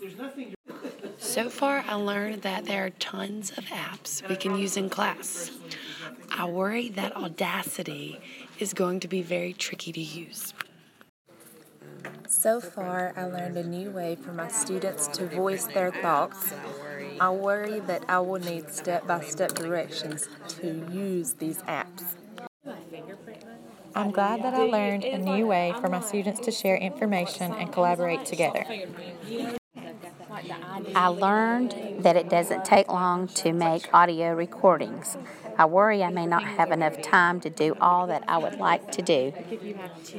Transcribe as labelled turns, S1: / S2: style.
S1: So far, I learned that there are tons of apps we can use in class. I worry that Audacity is going to be very tricky to use.
S2: So far, I learned a new way for my students to voice their thoughts. I worry that I will need step-by-step directions to use these apps.
S3: I'm glad that I learned a new way for my students to share information and collaborate together.
S4: I learned that it doesn't take long to make audio recordings. I worry I may not have enough time to do all that I would like to do.